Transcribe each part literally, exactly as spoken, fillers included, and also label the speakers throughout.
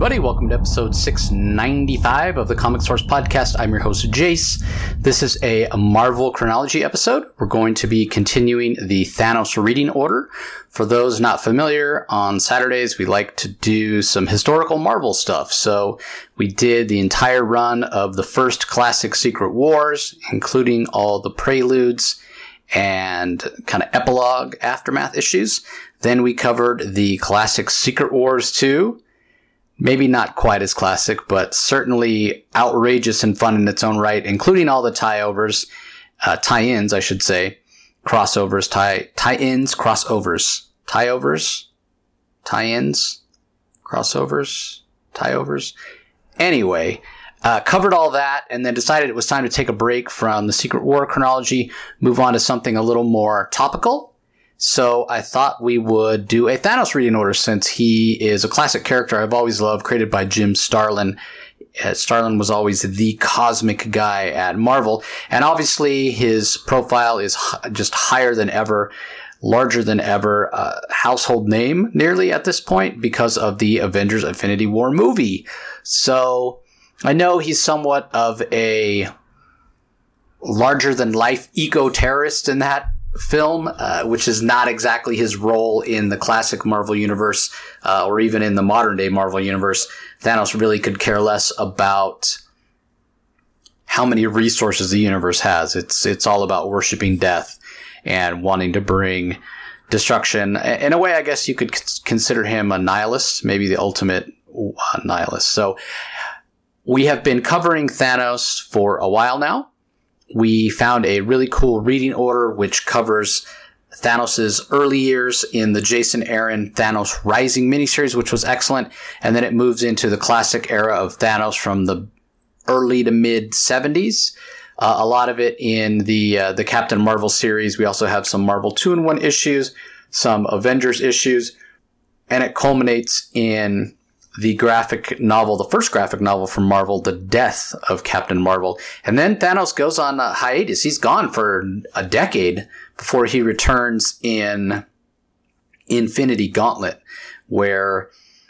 Speaker 1: everybody. Welcome to episode six ninety-five of the Comic Source Podcast. I'm your host, Jace. This is a Marvel chronology episode. We're going to be continuing the Thanos reading order. For those not familiar, on Saturdays, we like to do some historical Marvel stuff. So we did the entire run of the first classic Secret Wars, including all the preludes and kind of epilogue aftermath issues. Then we covered the classic Secret Wars two. Maybe not quite as classic, but certainly outrageous and fun in its own right, including all the tie-overs, uh, tie-ins, I should say, crossovers, tie, tie-ins, crossovers, tie-overs, tie-ins, crossovers, tie-overs. Anyway, uh, covered all that and then decided it was time to take a break from the Secret War chronology, move on to something a little more topical. So I thought we would do a Thanos reading order since he is a classic character I've always loved, created by Jim Starlin. Uh, Starlin was always the cosmic guy at Marvel. And obviously his profile is h- just higher than ever, larger than ever, uh, household name nearly at this point because of the Avengers Infinity War movie. So I know he's somewhat of a larger than life eco-terrorist in that film, uh, which is not exactly his role in the classic Marvel universe, uh, or even in the modern day Marvel universe. Thanos really could care less about how many resources the universe has. It's, it's all about worshiping death and wanting to bring destruction. In a way, I guess you could consider him a nihilist, maybe the ultimate nihilist. So we have been covering Thanos for a while now. We found a really cool reading order which covers Thanos' early years in the Jason Aaron Thanos Rising miniseries, which was excellent. And then it moves into the classic era of Thanos from the early to mid seventies. Uh, a lot of it in the uh, the Captain Marvel series. We also have some Marvel two in one issues, some Avengers issues, and it culminates in the graphic novel, the first graphic novel from Marvel, The Death of Captain Marvel. And then Thanos goes on a hiatus. He's gone for a decade before he returns in Infinity Gauntlet, where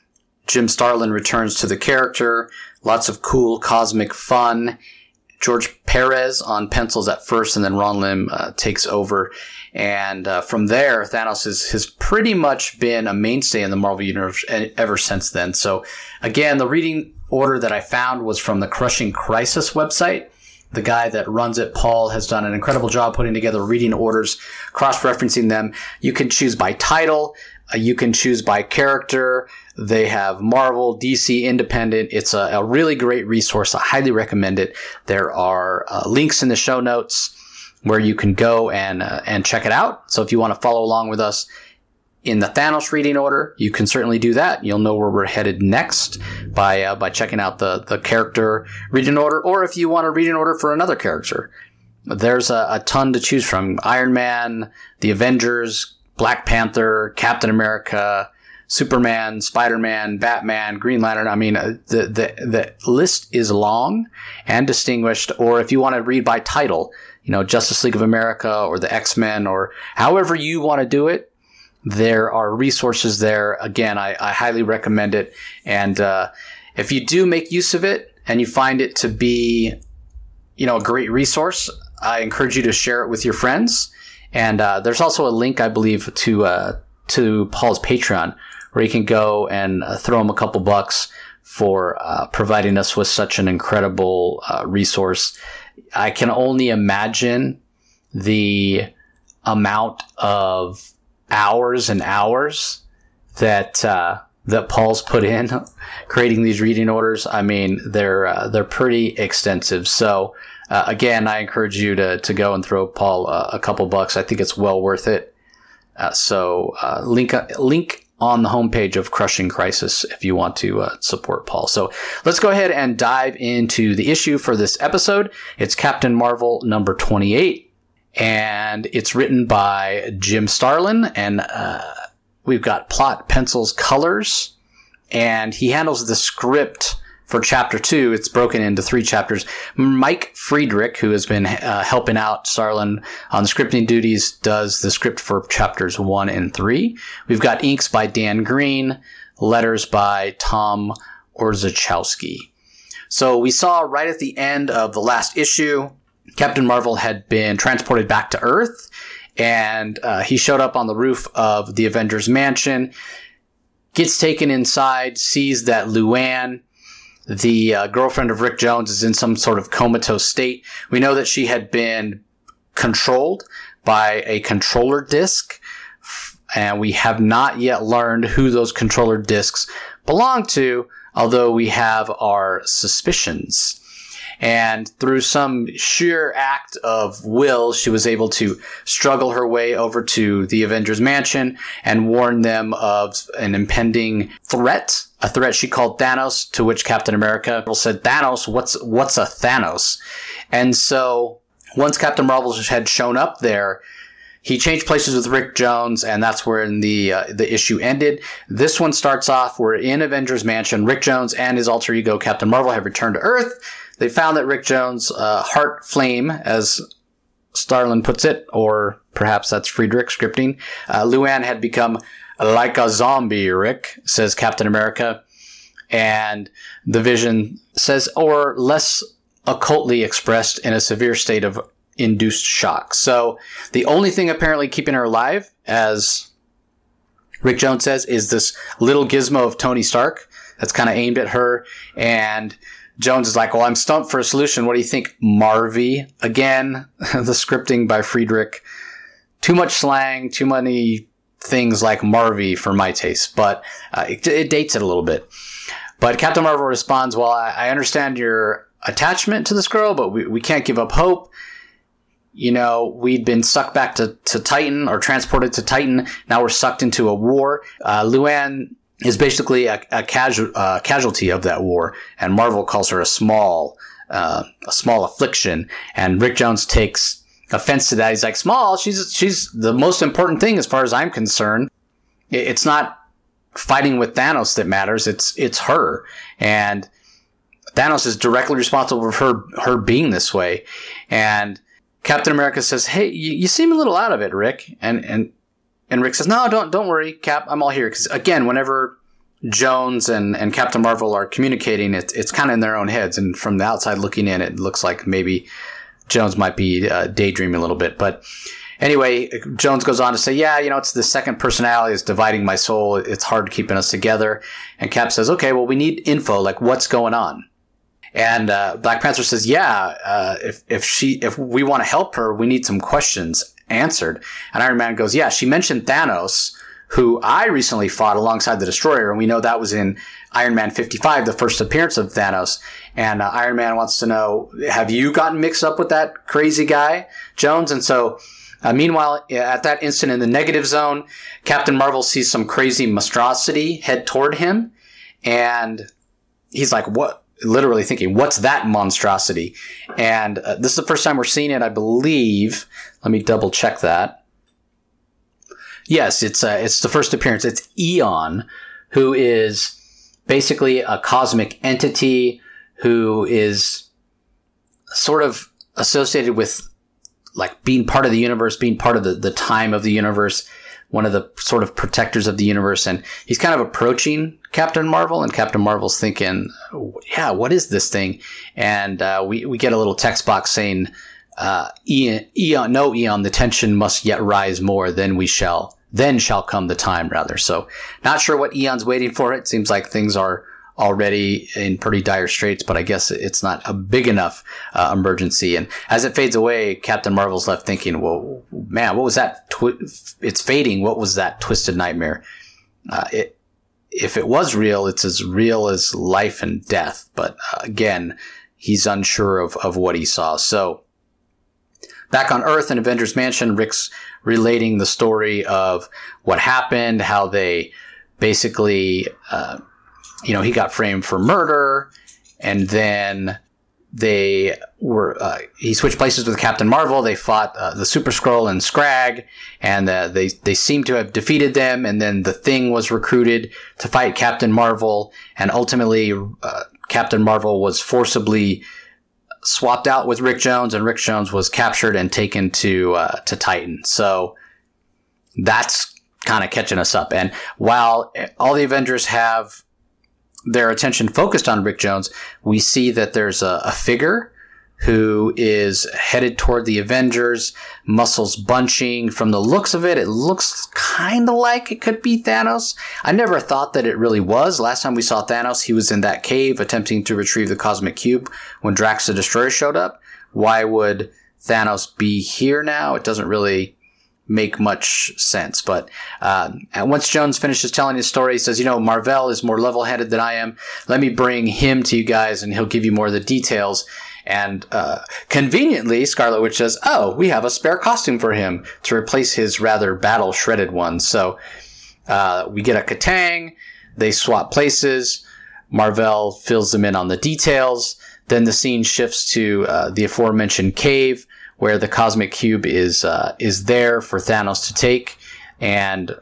Speaker 1: Jim Starlin returns to the character. Lots of cool cosmic fun. George Perez on pencils at first, and then Ron Lim uh, takes over. And uh, from there, Thanos has, has pretty much been a mainstay in the Marvel Universe ever since then. So, again, the reading order that I found was from the Crushing Crisis website. The guy that runs it, Paul, has done an incredible job putting together reading orders, cross-referencing them. You can choose by title. Uh, you can choose by character. They have Marvel, D C, Independent. It's a, a really great resource. I highly recommend it. There are uh, links in the show notes where you can go and uh, and check it out. So if you want to follow along with us in the Thanos reading order, you can certainly do that. You'll know where we're headed next by uh, by checking out the, the character reading order. Or if you want a reading order for another character, there's a, a ton to choose from. Iron Man, the Avengers, Black Panther, Captain America, Superman, Spider-Man, Batman, Green Lantern. I mean, uh, the, the, the list is long and distinguished. Or if you want to read by title, you know, Justice League of America or the X-Men or however you want to do it, there are resources there. Again, I, I highly recommend it. And, uh, if you do make use of it and you find it to be, you know, a great resource, I encourage you to share it with your friends. And, uh, there's also a link, I believe, to, uh, to Paul's Patreon, where you can go and uh, throw him a couple bucks for uh, providing us with such an incredible uh, resource. I can only imagine the amount of hours and hours that uh, that Paul's put in creating these reading orders. I mean, they're uh, they're pretty extensive. So uh, again, I encourage you to to go and throw Paul uh, a couple bucks. I think it's well worth it. Uh, so uh, link link. on the homepage of Crushing Crisis if you want to uh, support Paul. So let's go ahead and dive into the issue for this episode. It's Captain Marvel number twenty-eight, and it's written by Jim Starlin, and uh, we've got plot, pencils, colors, and he handles the script for chapter two. It's broken into three chapters. Mike Friedrich, who has been uh, helping out Starlin on the scripting duties, does the script for chapters one and three. We've got inks by Dan Green, letters by Tom or Zachowski. So we saw right at the end of the last issue, Captain Marvel had been transported back to Earth, and uh, he showed up on the roof of the Avengers Mansion, gets taken inside, sees that Luann, the uh, girlfriend of Rick Jones, is in some sort of comatose state. We know that she had been controlled by a controller disc, and we have not yet learned who those controller discs belong to, although we have our suspicions. And through some sheer act of will, she was able to struggle her way over to the Avengers Mansion and warn them of an impending threat, a threat she called Thanos, to which Captain America said, Thanos, what's, what's a Thanos? And so once Captain Marvel had shown up there, he changed places with Rick Jones, and that's where the uh, the issue ended. This one starts off, we're in Avengers Mansion. Rick Jones and his alter ego, Captain Marvel, have returned to Earth. They found that Rick Jones' uh, heart flame, as Starlin puts it, or perhaps that's Friedrich scripting, uh, Luann had become like a zombie, Rick, says Captain America. And the Vision says, or less occultly expressed, in a severe state of induced shock. So the only thing apparently keeping her alive, as Rick Jones says, is this little gizmo of Tony Stark that's kind of aimed at her. And Jones is like, well, I'm stumped for a solution. What do you think, Marvy? Again, the scripting by Friedrich. Too much slang, too many things like Marvy for my taste, but uh, it, it dates it a little bit. But Captain Marvel responds, well, I, I understand your attachment to this girl, but we, we can't give up hope. You know, we'd been sucked back to, to Titan, or transported to Titan. Now we're sucked into a war. Uh, Luann is basically a, a casual, uh, casualty of that war, and Marvel calls her a small, uh, a small affliction. And Rick Jones takes offense to that. He's like, small? She's, she's the most important thing as far as I'm concerned. It's not fighting with Thanos that matters. It's, it's her. And Thanos is directly responsible for her, her being this way. And Captain America says, hey, you, you seem a little out of it, Rick. And, and, and Rick says, no, don't, don't worry, Cap, I'm all here. Cause again, whenever Jones and, and Captain Marvel are communicating, it, it's kind of in their own heads. And from the outside looking in, it looks like maybe Jones might be uh, daydreaming a little bit. But anyway, Jones goes on to say, yeah, you know, it's the second personality is dividing my soul. It's hard keeping us together. And Cap says, okay, well, we need info, like what's going on. And uh, Black Panther says, yeah, uh, if if she if we want to help her, we need some questions answered. And Iron Man goes, yeah, she mentioned Thanos, who I recently fought alongside the Destroyer, and we know that was in Iron Man fifty-five, the first appearance of Thanos. And uh, Iron Man wants to know, have you gotten mixed up with that crazy guy, Jones? And so, uh, meanwhile, at that instant in the negative zone, Captain Marvel sees some crazy monstrosity head toward him, and he's like, what? Literally thinking, what's that monstrosity? And uh, this is the first time we're seeing it, I believe. Let me double check that. Yes, it's uh, it's the first appearance. It's Eon, who is basically a cosmic entity who is sort of associated with like being part of the universe, being part of the, the time of the universe, one of the sort of protectors of the universe. And he's kind of approaching Captain Marvel, and Captain Marvel's thinking, yeah, what is this thing? And uh, we, we get a little text box saying, uh, Eon, Eon, no, Eon, the tension must yet rise more, then we shall, then shall come the time, rather. So not sure what Eon's waiting for. It seems like things are already in pretty dire straits, but I guess it's not a big enough uh, emergency. And as it fades away, Captain Marvel's left thinking, well, man, what was that? Twi- it's fading. What was that twisted nightmare? Uh, it, if it was real, it's as real as life and death. But uh, again, he's unsure of, of what he saw. So back on Earth in Avengers Mansion, Rick's relating the story of what happened, how they basically, uh, you know, he got framed for murder, and then they were, uh, he switched places with Captain Marvel. They fought uh, the Super Skrull and Scrag, and uh, they, they seemed to have defeated them, and then the Thing was recruited to fight Captain Marvel, and ultimately uh, Captain Marvel was forcibly swapped out with Rick Jones, and Rick Jones was captured and taken to uh, to Titan. So that's kind of catching us up. And while all the Avengers have their attention focused on Rick Jones, we see that there's a, a figure who is headed toward the Avengers, muscles bunching. From the looks of it, it looks kind of like it could be Thanos. I never thought that it really was. Last time we saw Thanos, he was in that cave attempting to retrieve the Cosmic Cube when Drax the Destroyer showed up. Why would Thanos be here now? It doesn't really make much sense. But uh, once Jones finishes telling his story, he says, you know, Mar-Vell is more level-headed than I am. Let me bring him to you guys, and he'll give you more of the details. And uh, conveniently, Scarlet Witch says, oh, we have a spare costume for him to replace his rather battle-shredded one. So uh, we get a Katang. They swap places. Mar-Vell fills them in on the details. Then the scene shifts to uh, the aforementioned cave where the Cosmic Cube is uh, is there for Thanos to take. And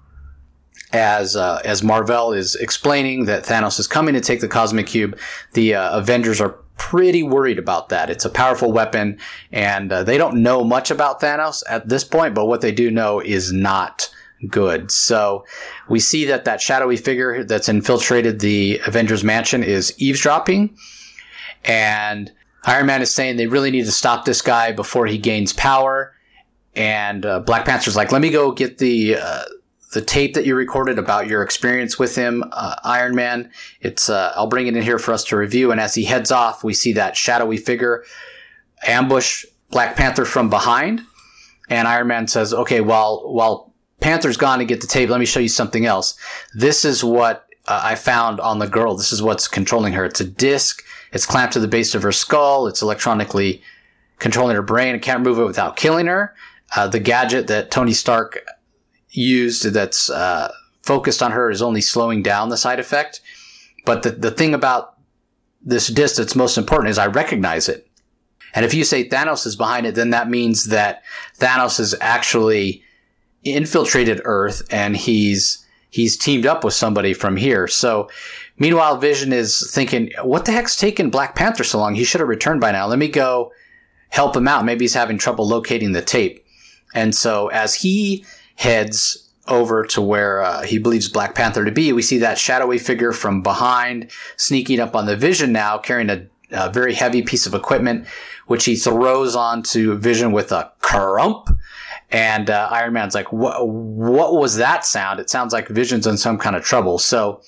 Speaker 1: as uh, as Mar-Vell is explaining that Thanos is coming to take the Cosmic Cube, the uh, Avengers are pretty worried about that. It's a powerful weapon, and uh, they don't know much about Thanos at this point, but what they do know is not good. So we see that that shadowy figure that's infiltrated the Avengers mansion is eavesdropping, and Iron Man is saying they really need to stop this guy before he gains power, and uh, Black Panther's like, let me go get the uh, the tape that you recorded about your experience with him, uh, Iron Man. It's uh, I'll bring it in here for us to review. And as he heads off, we see that shadowy figure ambush Black Panther from behind. And Iron Man says, okay, while while Panther's gone to get the tape, let me show you something else. This is what uh, I found on the girl. This is what's controlling her. It's a disc. It's clamped to the base of her skull. It's electronically controlling her brain. It can't remove it without killing her. Uh, the gadget that Tony Stark used that's uh, focused on her is only slowing down the side effect. But the, the thing about this disc that's most important is I recognize it. And if you say Thanos is behind it, then that means that Thanos has actually infiltrated Earth and he's he's teamed up with somebody from here. So meanwhile, Vision is thinking, what the heck's taken Black Panther so long? He should have returned by now. Let me go help him out. Maybe he's having trouble locating the tape. And so as he heads over to where uh, he believes Black Panther to be, we see that shadowy figure from behind sneaking up on the Vision now, carrying a, a very heavy piece of equipment, which he throws onto Vision with a crump. And uh, Iron Man's like, what, what was that sound? It sounds like Vision's in some kind of trouble. So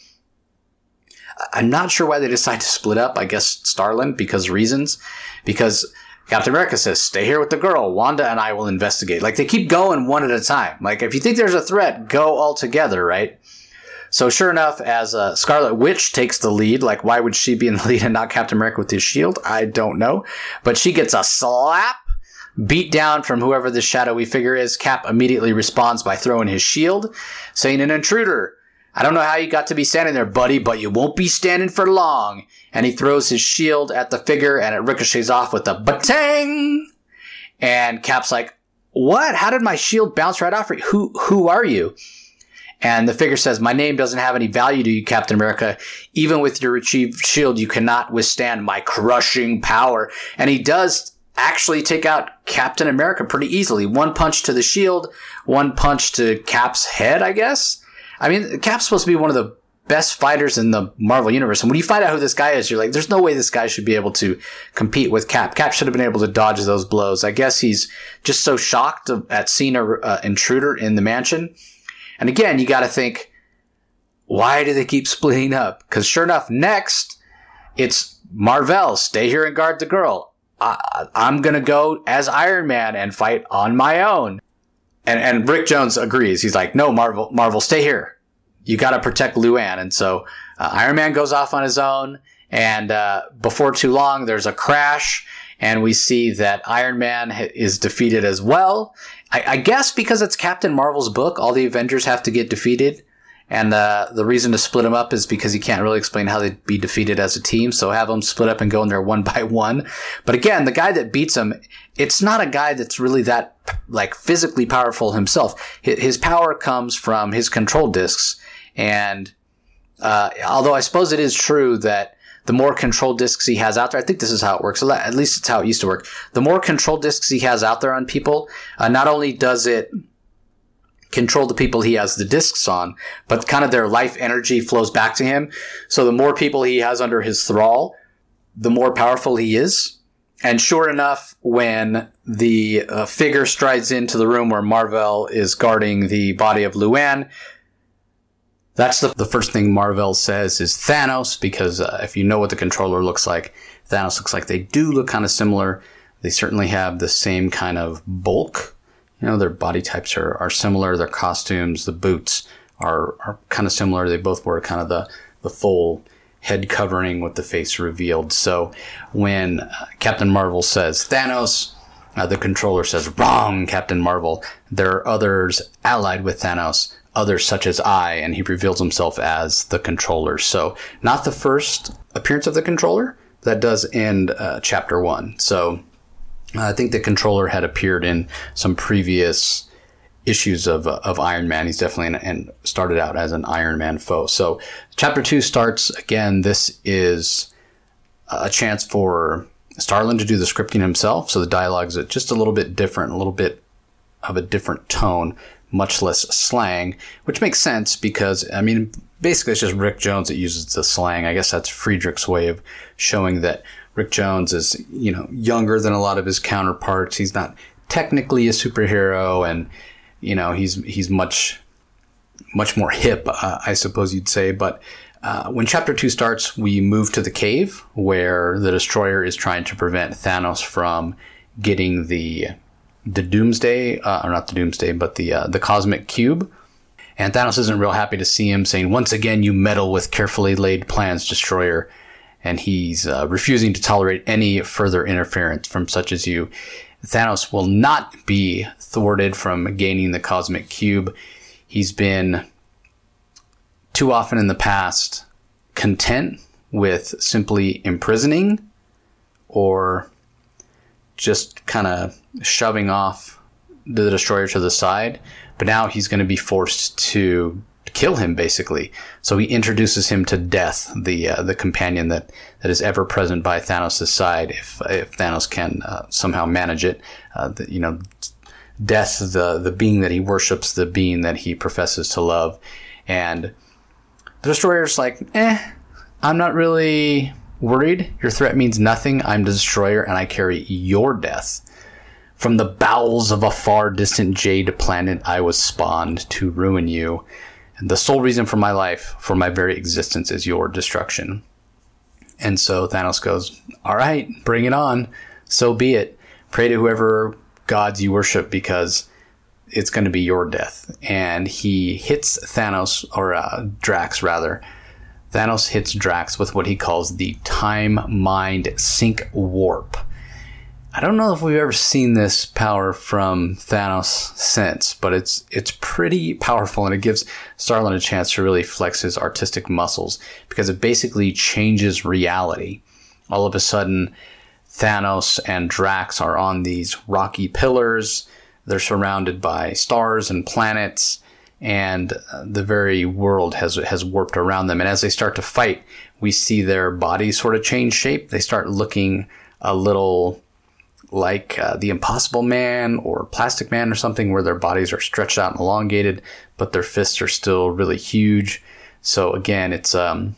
Speaker 1: I'm not sure why they decide to split up. I guess Starlin, because reasons. Because Captain America says, stay here with the girl. Wanda and I will investigate. Like, they keep going one at a time. Like, if you think there's a threat, go all together, right? So sure enough, as uh, Scarlet Witch takes the lead, like, why would she be in the lead and not Captain America with his shield? I don't know. But she gets a slap, beat down from whoever this shadowy figure is. Cap immediately responds by throwing his shield, saying, an intruder. I don't know how you got to be standing there, buddy, but you won't be standing for long. And he throws his shield at the figure, and it ricochets off with a batang. And Cap's like, what? How did my shield bounce right off? Who, who are you? And the figure says, my name doesn't have any value to you, Captain America. Even with your retrieved shield, you cannot withstand my crushing power. And he does actually take out Captain America pretty easily. One punch to the shield, one punch to Cap's head, I guess. I mean, Cap's supposed to be one of the best fighters in the Marvel Universe. And when you find out who this guy is, you're like, there's no way this guy should be able to compete with Cap. Cap should have been able to dodge those blows. I guess he's just so shocked at seeing an uh, intruder in the mansion. And again, you got to think, why do they keep splitting up? Because sure enough, next, it's Mar-Vell. Stay here and guard the girl. I, I'm going to go as Iron Man and fight on my own. And, and Rick Jones agrees. He's like, no, Marvel, Marvel, stay here. You got to protect Luann. And so uh, Iron Man goes off on his own. And uh, before too long, there's a crash. And we see that Iron Man is defeated as well. I, I guess because it's Captain Marvel's book, all the Avengers have to get defeated. And uh, the reason to split them up is because he can't really explain how they'd be defeated as a team. So have them split up and go in there one by one. But again, the guy that beats him, it's not a guy that's really that like physically powerful himself. His power comes from his control discs. And uh, although I suppose it is true that the more control discs he has out there, I think this is how it works. At least it's how it used to work. The more control discs he has out there on people, uh, not only does it control the people he has the discs on, but kind of their life energy flows back to him. So the more people he has under his thrall, the more powerful he is. And sure enough, when the uh, figure strides into the room where Mar-Vell is guarding the body of Luann, that's the, the first thing Mar-Vell says is Thanos, because uh, if you know what the controller looks like, Thanos looks like they do look kind of similar. They certainly have the same kind of bulk. You know, their body types are, are similar. Their costumes, the boots are, are kind of similar. They both wear kind of the, the full head covering with the face revealed. So when uh, Captain Marvel says Thanos, uh, the controller says, wrong, Captain Marvel. There are others allied with Thanos, others such as I, and he reveals himself as the controller. So not the first appearance of the controller. That does end uh, chapter one. So I think the controller had appeared in some previous issues of uh, of Iron Man. He's definitely an, and started out as an Iron Man foe. So chapter two starts again. This is a chance for Starlin to do the scripting himself. So the dialogue is just a little bit different, a little bit of a different tone, much less slang, which makes sense because, I mean, basically it's just Rick Jones that uses the slang. I guess that's Friedrich's way of showing that Rick Jones is, you know, younger than a lot of his counterparts. He's not technically a superhero, and, you know, he's he's much, much more hip, uh, I suppose you'd say. But uh, when chapter two starts, we move to the cave where the Destroyer is trying to prevent Thanos from getting the the Doomsday, uh, or not the Doomsday, but the uh, the Cosmic Cube. And Thanos isn't real happy to see him, saying, once again, you meddle with carefully laid plans, Destroyer. And he's uh, refusing to tolerate any further interference from such as you. Thanos will not be thwarted from gaining the Cosmic Cube. He's been too often in the past content with simply imprisoning or just kind of shoving off the Destroyer to the side. But now he's going to be forced to kill him, basically. So he introduces him to Death, the uh, the companion that, that is ever present by Thanos' side, if if Thanos can uh, somehow manage it. Uh, the, you know, Death, the the being that he worships, the being that he professes to love. And the Destroyer's like, eh, I'm not really worried. Your threat means nothing. I'm the Destroyer, and I carry your death. From the bowels of a far distant jade planet, I was spawned to ruin you. And the sole reason for my life, for my very existence, is your destruction. And so Thanos goes, all right, bring it on. So be it. Pray to whoever gods you worship, because it's going to be your death. And he hits Thanos, or uh, Drax rather. Thanos hits Drax with what he calls the Time Mind Sync Warp. I don't know if we've ever seen this power from Thanos since, but it's it's pretty powerful, and it gives Starlin a chance to really flex his artistic muscles, because it basically changes reality. All of a sudden, Thanos and Drax are on these rocky pillars. They're surrounded by stars and planets, and the very world has has warped around them. And as they start to fight, we see their bodies sort of change shape. They start looking a little like uh, the Impossible Man or Plastic Man or something, where their bodies are stretched out and elongated, but their fists are still really huge. So again, it's um,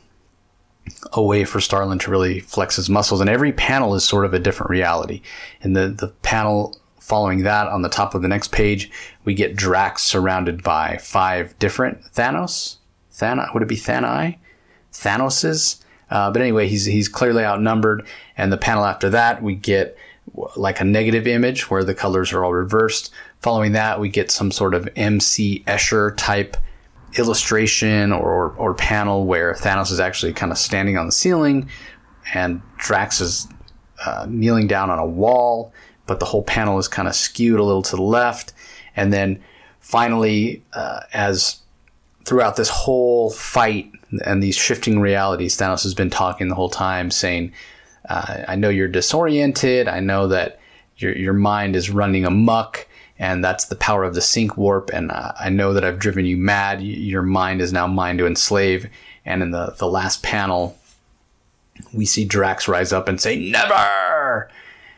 Speaker 1: a way for Starlin to really flex his muscles. And every panel is sort of a different reality. In the, the panel following that, on the top of the next page, we get Drax surrounded by five different Thanos. Thana, would it be Thani? Thanoses? Uh, but anyway, he's he's clearly outnumbered. And the panel after that, we get like a negative image where the colors are all reversed. Following that, we get some sort of M C Escher type illustration or, or panel where Thanos is actually kind of standing on the ceiling and Drax is uh, kneeling down on a wall, but the whole panel is kind of skewed a little to the left. And then finally, uh, as throughout this whole fight and these shifting realities, Thanos has been talking the whole time, saying, Uh, I know you're disoriented. I know that your your mind is running amok, and that's the power of the sync warp. And uh, I know that I've driven you mad. Your mind is now mine to enslave. And in the, the last panel, we see Drax rise up and say, never!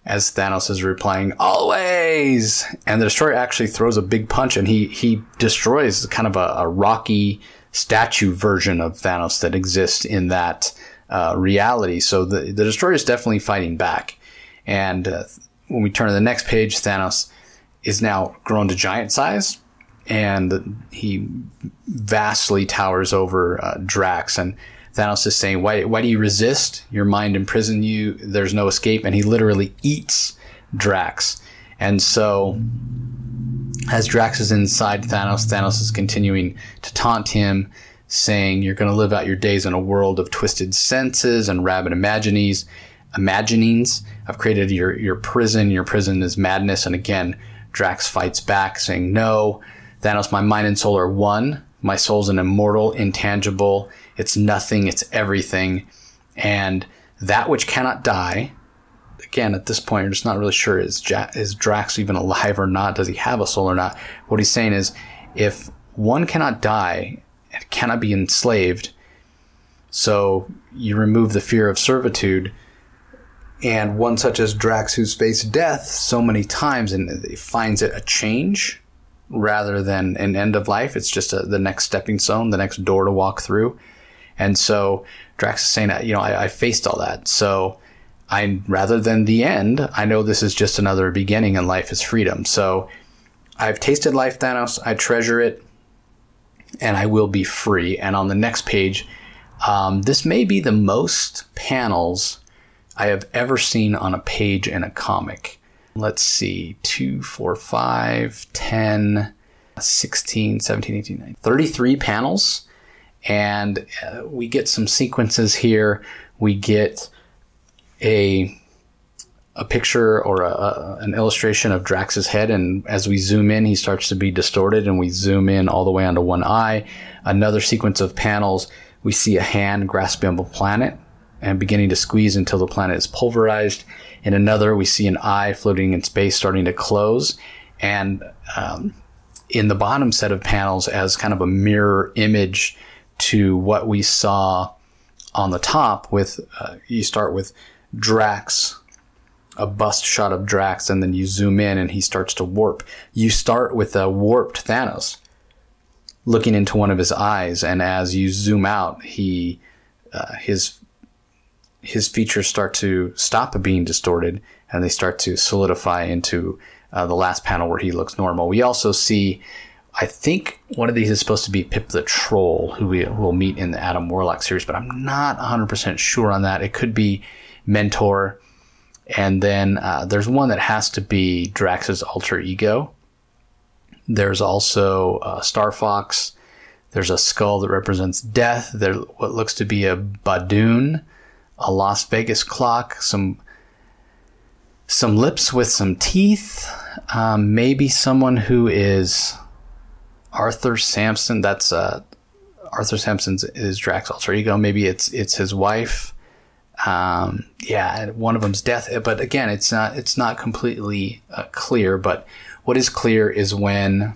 Speaker 1: as Thanos is replying, always! And the Destroyer actually throws a big punch, and he, he destroys kind of a, a rocky statue version of Thanos that exists in that uh, reality. So the, the Destroyer is definitely fighting back. And uh, when we turn to the next page, Thanos is now grown to giant size, and he vastly towers over uh, Drax. And Thanos is saying, why, why do you resist? Your mind imprisoned you. There's no escape. And he literally eats Drax. And so as Drax is inside Thanos, Thanos is continuing to taunt him, saying, you're going to live out your days in a world of twisted senses and rabid imaginings. imaginings. I've created your, your prison. Your prison is madness. And again, Drax fights back, saying, no, Thanos, my mind and soul are one. My soul's an immortal, intangible. It's nothing. It's everything. And that which cannot die, again, at this point, you're just not really sure, is, ja- is Drax even alive or not? Does he have a soul or not? What he's saying is, if one cannot die, it cannot be enslaved, so you remove the fear of servitude, and one such as Drax, who's faced death so many times and finds it a change rather than an end of life. It's just a, the next stepping stone, the next door to walk through. And so Drax is saying that, you know, I, I faced all that. So I, rather than the end, I know this is just another beginning and life is freedom. So I've tasted life, Thanos. I treasure it, and I will be free. And on the next page, um, this may be the most panels I have ever seen on a page in a comic. Let's see, two, four, five, ten, sixteen, seventeen, eighteen, nineteen, thirty-three panels. And uh, we get some sequences here. We get a a picture or a, a, an illustration of Drax's head. And as we zoom in, he starts to be distorted, and we zoom in all the way onto one eye. Another sequence of panels, we see a hand grasping a planet and beginning to squeeze until the planet is pulverized. In another, we see an eye floating in space starting to close. And um, in the bottom set of panels, as kind of a mirror image to what we saw on the top, with uh, you start with Drax, a bust shot of Drax, and then you zoom in and he starts to warp. You start with a warped Thanos looking into one of his eyes, and as you zoom out, he uh, his his features start to stop being distorted, and they start to solidify into uh, the last panel where he looks normal. We also see, I think one of these is supposed to be Pip the Troll, who we will meet in the Adam Warlock series, but I'm not one hundred percent sure on that. It could be Mentor. And then uh, there's one that has to be Drax's alter ego. There's also uh, Star Fox. There's a skull that represents death. There's what looks to be a Badoon, a Las Vegas clock, some some lips with some teeth, um, maybe someone who is Arthur Sampson. That's uh, Arthur Sampson's is Drax's alter ego. Maybe it's it's his wife. Um, yeah, one of them's death. But again, it's not it's not completely uh, clear. But what is clear is when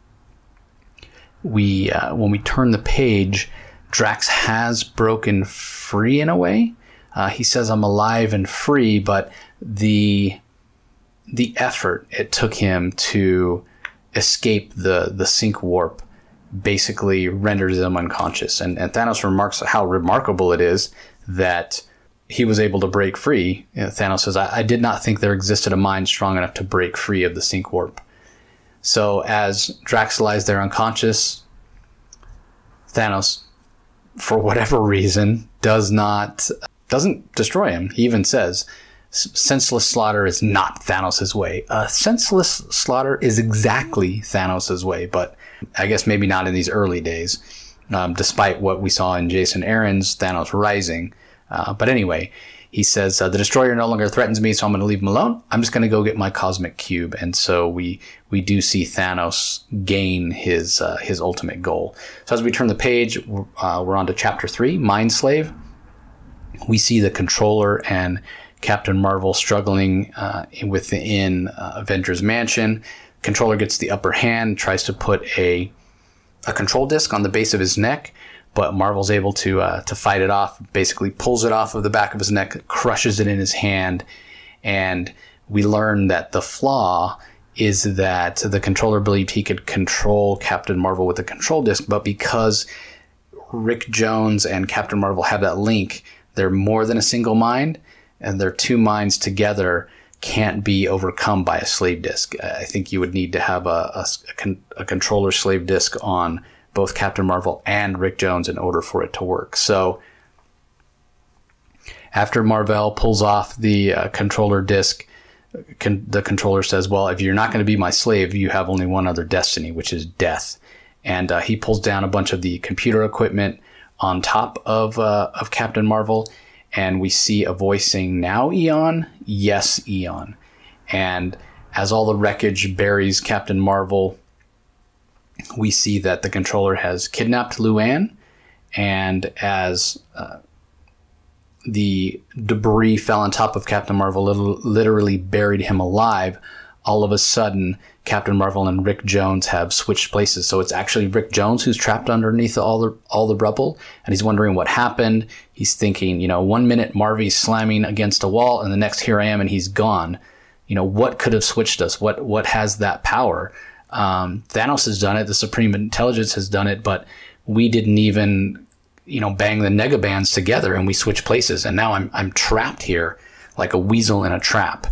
Speaker 1: we uh, when we turn the page, Drax has broken free in a way. Uh, he says, I'm alive and free, but the the effort it took him to escape the, the sync warp basically renders him unconscious. And, and Thanos remarks how remarkable it is that he was able to break free. You know, Thanos says, I, I did not think there existed a mind strong enough to break free of the sync warp. So as Drax lies there unconscious, Thanos, for whatever reason, does not... doesn't destroy him. He even says, senseless slaughter is not Thanos' way. Uh, senseless slaughter is exactly Thanos' way, but I guess maybe not in these early days, um, despite what we saw in Jason Aaron's Thanos Rising. Uh, but anyway, he says, uh, the Destroyer no longer threatens me, so I'm going to leave him alone. I'm just going to go get my cosmic cube. And so we we do see Thanos gain his uh, his ultimate goal. So as we turn the page, uh, we're on to chapter three, Mind Slave. We see the Controller and Captain Marvel struggling uh, within uh, Avengers Mansion. Controller gets the upper hand, tries to put a a control disc on the base of his neck, but Marvel's able to uh, to fight it off, basically pulls it off of the back of his neck, crushes it in his hand, and we learn that the flaw is that the controller believed he could control Captain Marvel with the control disc, but because Rick Jones and Captain Marvel have that link, they're more than a single mind, and their two minds together can't be overcome by a slave disk. I think you would need to have a, a, a, con, a controller slave disk on both Captain Marvel and Rick Jones in order for it to work. So after Mar-Vell pulls off the uh, controller disk, con- the controller says, well, if you're not going to be my slave, you have only one other destiny, which is death. And uh, he pulls down a bunch of the computer equipment on top of uh, of Captain Marvel, and we see a voice saying, now, Eon? Yes, Eon. And as all the wreckage buries Captain Marvel, we see that the controller has kidnapped Luann, and as uh, the debris fell on top of Captain Marvel, literally buried him alive, all of a sudden, Captain Marvel and Rick Jones have switched places. So it's actually Rick Jones who's trapped underneath all the all the rubble, and he's wondering what happened. He's thinking, you know, one minute Marvy's slamming against a wall, and the next here I am, and he's gone. You know, what could have switched us? What what has that power? Um, Thanos has done it. The Supreme Intelligence has done it, but we didn't even, you know, bang the negabands together, and we switched places. And now I'm I'm trapped here like a weasel in a trap.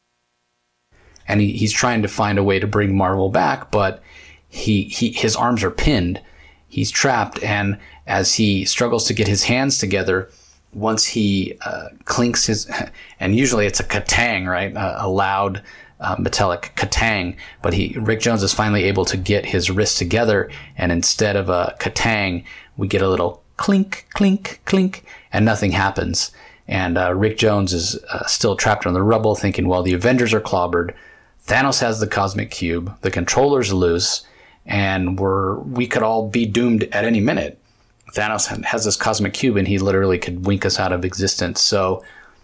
Speaker 1: And he, he's trying to find a way to bring Marvel back, but he, he his arms are pinned. He's trapped, and as he struggles to get his hands together, once he uh, clinks his, and usually it's a katang, right? A, a loud uh, metallic katang. But he Rick Jones is finally able to get his wrists together, and instead of a katang, we get a little clink, clink, clink, and nothing happens. And uh, Rick Jones is uh, still trapped on the rubble, thinking, well, the Avengers are clobbered. Thanos has the cosmic cube, the controller's loose, and we're we could all be doomed at any minute. Thanos has this cosmic cube, and he literally could wink us out of existence. So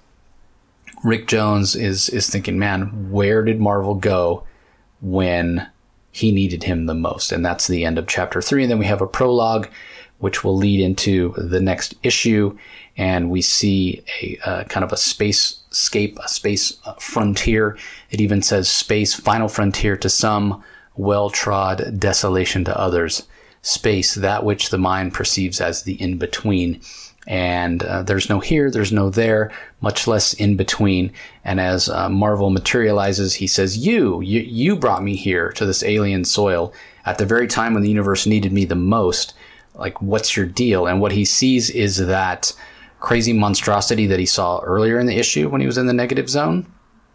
Speaker 1: Rick Jones is is thinking, man, where did Marvel go when he needed him the most? And that's the end of chapter three. And then we have a prologue, which will lead into the next issue, and we see a uh, kind of a spacescape, a space uh, frontier. It even says space, final frontier to some, well-trod desolation to others. Space, that which the mind perceives as the in-between. And uh, there's no here, there's no there, much less in-between. And as uh, Marvel materializes, he says, you, you, you brought me here to this alien soil at the very time when the universe needed me the most. Like, what's your deal? And what he sees is that crazy monstrosity that he saw earlier in the issue when he was in the negative zone.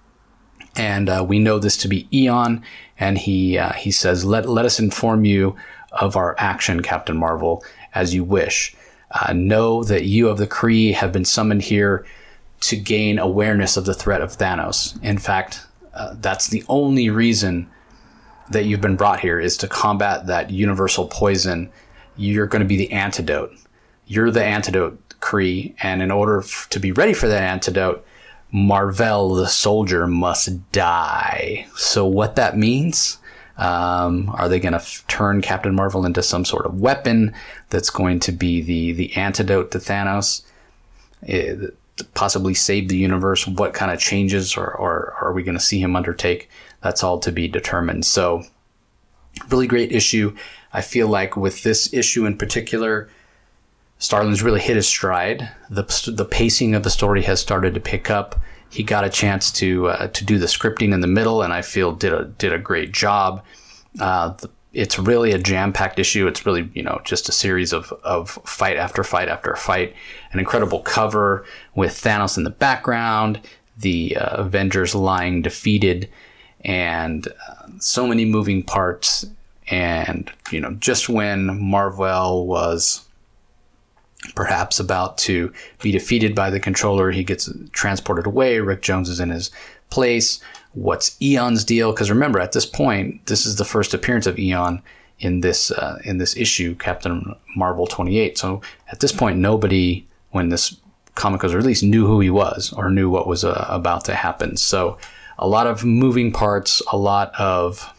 Speaker 1: And uh, we know this to be Eon. And he uh, he says, let, let us inform you of our action, Captain Marvel, as you wish. Uh, know that you of the Kree have been summoned here to gain awareness of the threat of Thanos. In fact, uh, that's the only reason that you've been brought here, is to combat that universal poison. You're going to be the antidote. You're the antidote, Kree. And in order f- to be ready for that antidote, Mar-Vell, the soldier, must die. So what that means, um, are they going to f- turn Captain Marvel into some sort of weapon that's going to be the, the antidote to Thanos? It, possibly save the universe? What kind of changes or, or, or are we going to see him undertake? That's all to be determined. So really great issue. I feel like with this issue in particular, Starlin's really hit his stride. The the pacing of the story has started to pick up. He got a chance to uh, to do the scripting in the middle, and I feel did a did a great job. Uh, the, it's really a jam-packed issue. It's really, you know, just a series of, of fight after fight after fight. An incredible cover with Thanos in the background, the uh, Avengers lying defeated, and uh, so many moving parts. And, you know, just when Mar-Vell was perhaps about to be defeated by the controller, he gets transported away. Rick Jones is in his place. What's Eon's deal? Because remember, at this point, this is the first appearance of Eon in this uh, in this issue, Captain Marvel twenty-eight. So at this point, nobody, when this comic was released, knew who he was or knew what was uh, about to happen. So a lot of moving parts, a lot of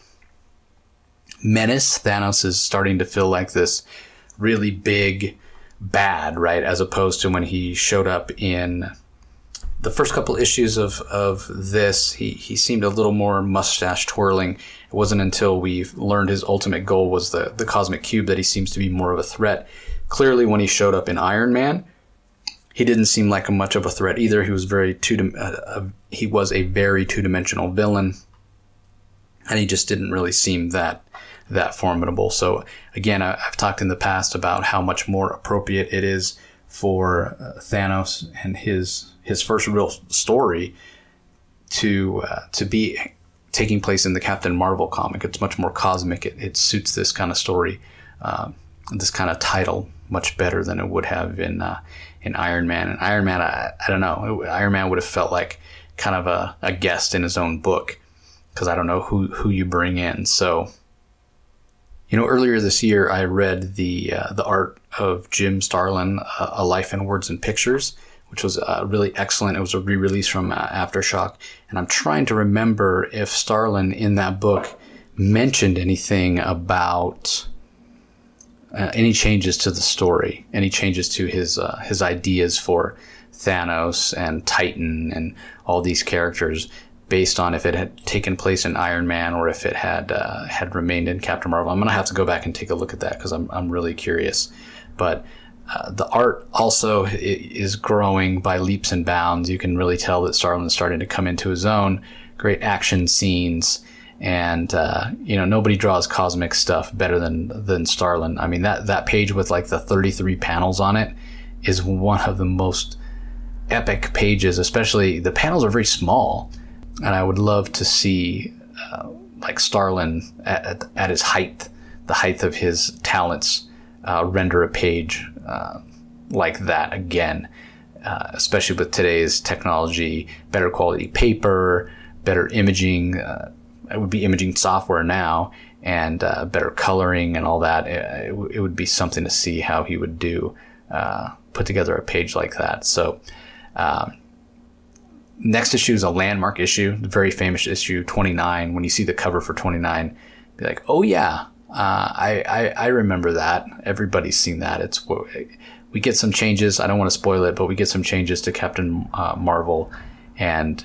Speaker 1: menace. Thanos is starting to feel like this really big bad, right? As opposed to when he showed up in the first couple issues of, of this, he, he seemed a little more mustache twirling. It wasn't until we learned his ultimate goal was the, the Cosmic Cube that he seems to be more of a threat. Clearly, when he showed up in Iron Man, he didn't seem like a much of a threat either. He was very two. Uh, uh, he was a very two-dimensional villain, and he just didn't really seem that that formidable. So again, I, I've talked in the past about how much more appropriate it is for uh, Thanos and his his first real story to uh, to be taking place in the Captain Marvel comic. It's much more cosmic. It, it suits this kind of story, uh, this kind of title much better than it would have in uh, in Iron Man. And Iron Man, I, I don't know, Iron Man would have felt like kind of a, a guest in his own book, because I don't know who, who you bring in. So, you know, earlier this year, I read the uh, the art of Jim Starlin, uh, A Life in Words and Pictures, which was uh, really excellent. It was a re-release from uh, Aftershock. And I'm trying to remember if Starlin in that book mentioned anything about uh, any changes to the story, any changes to his uh, his ideas for Thanos and Titan and all these characters, based on if it had taken place in Iron Man or if it had uh, had remained in Captain Marvel. I'm going to have to go back and take a look at that because I'm I'm really curious. But uh, the art also is growing by leaps and bounds. You can really tell that Starlin's starting to come into his own. Great action scenes, and uh, you know, nobody draws cosmic stuff better than than Starlin. I mean, that that page with like the thirty-three panels on it is one of the most epic pages. Especially the panels are very small. And I would love to see, uh, like Starlin at, at, at his height, the height of his talents, uh, render a page uh, like that again, uh, especially with today's technology, better quality paper, better imaging. Uh, it would be imaging software now, and uh, better coloring and all that. It, it, w- it would be something to see how he would do, uh, put together a page like that. So, um, next issue is a landmark issue, the very famous issue twenty-nine. When you see the cover for twenty-nine, be like, oh yeah, uh, I, I I remember that. Everybody's seen that. It's we get some changes. I don't want to spoil it, but we get some changes to Captain uh, Marvel, and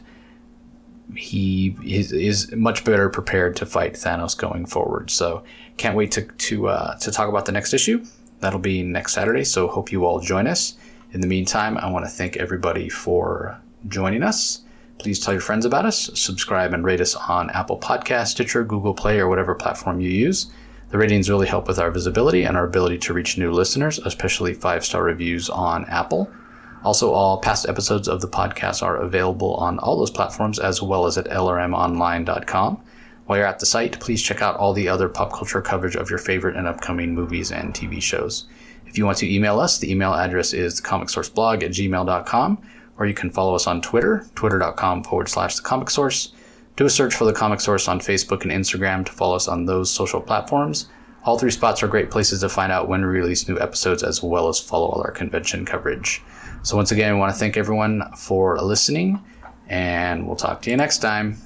Speaker 1: he is, is much better prepared to fight Thanos going forward. So can't wait to to uh, to talk about the next issue. That'll be next Saturday. So hope you all join us. In the meantime, I want to thank everybody for joining us. Please tell your friends about us. Subscribe and rate us on Apple Podcasts, Stitcher, Google Play, or whatever platform you use. The ratings really help with our visibility and our ability to reach new listeners, especially five-star reviews on Apple. Also, all past episodes of the podcast are available on all those platforms, as well as at L R M online dot com. While you're at the site, please check out all the other pop culture coverage of your favorite and upcoming movies and T V shows. If you want to email us, the email address is thecomicsourceblog at gmail dot com. Or you can follow us on Twitter, twitter.com forward slash the Comic Source. Do a search for the Comic Source on Facebook and Instagram to follow us on those social platforms. All three spots are great places to find out when we release new episodes, as well as follow all our convention coverage. So once again, I want to thank everyone for listening, and we'll talk to you next time.